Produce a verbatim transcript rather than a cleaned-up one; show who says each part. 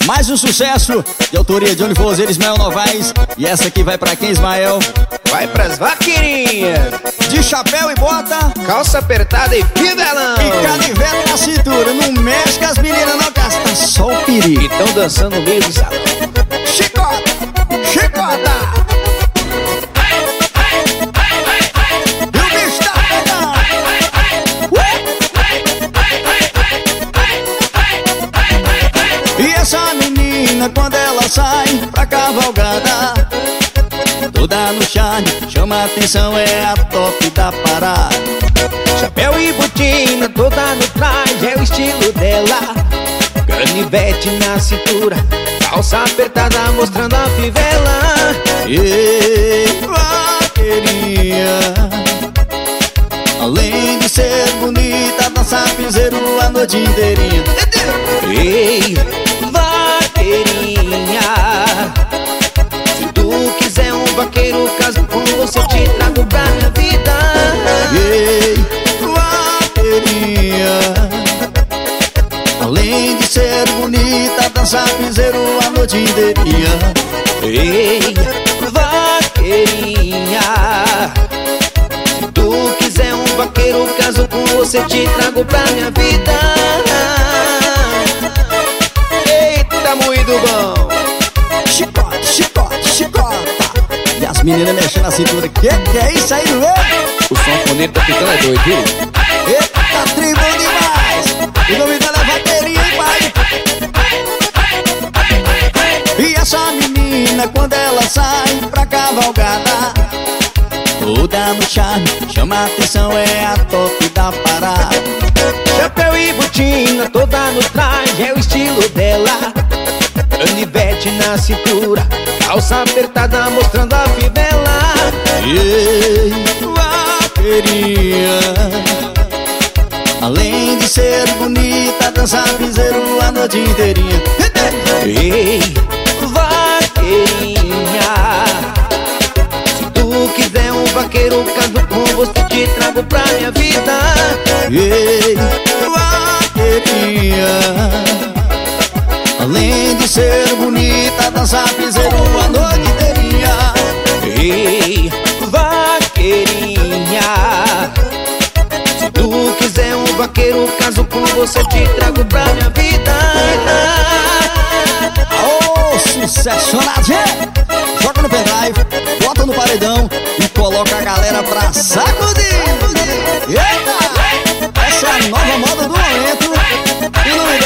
Speaker 1: Mais um sucesso de autoria de Uniforzeiro Ismael Novaes. E essa aqui vai pra quem, Ismael?
Speaker 2: Vai pras vaqueirinhas
Speaker 1: de chapéu e bota,
Speaker 2: calça apertada e fivelão,
Speaker 1: e canivete na cintura. Não mexe que as meninas não gastam só o perigo.
Speaker 2: e tão dançando no meio do salão.
Speaker 1: Chicota, chicota. E o bicho tá pegando. E essa menina, quando ela sai pra cavalgada, toda no charme, chama a atenção, é a top da parada.
Speaker 2: Chapéu e botina, toda no traje, é o estilo dela. Canivete na cintura, calça apertada mostrando a fivela.
Speaker 1: Ei, vaqueirinha, além de ser bonita, dança piseiro a noite inteirinha.
Speaker 2: Ei, vaqueirinha, se tu quiser um vaqueiro, caso com você, te trago pra minha vida.
Speaker 1: Ei, vaqueirinha, além de ser bonita, dança piseiro a noite inteirinha.
Speaker 2: Ei, vaqueirinha, se tu quiser um vaqueiro, caso com você, te trago pra minha vida. Eita, moído bom.
Speaker 1: Chicote, chicote, chicota. E as meninas mexendo na cintura. Que que é isso aí, não é?
Speaker 2: O sanfoneiro tá ficando é doido, viu?
Speaker 1: Eita, tribo demais. O nome dela é vaqueirinha, hein, pai? E essa menina, quando ela sai pra cavalgada, toda no charme, chama a atenção, é a top da parada.
Speaker 2: Chapéu e botina, toda no traje, é o estilo dela. Canivete na cintura, calça apertada mostrando a fivela.
Speaker 1: Ei, vaqueirinha, além de ser bonita, dança piseiro a noite inteirinha.
Speaker 2: Ei, vaqueirinha, se tu quiser um vaqueiro, caso com você, te trago pra minha vida.
Speaker 1: Ei, vaqueirinha, além de ser bonita, dança piseiro a noite inteirinha.
Speaker 2: Ei, vaqueirinha, se tu quiser um vaqueiro, caso com você, te trago pra minha vida.
Speaker 1: Ô, sucesso na gente! Joga no pendrive, bota no paredão e coloca a galera pra sacudir. Eita! Essa é a nova moda do momento. E no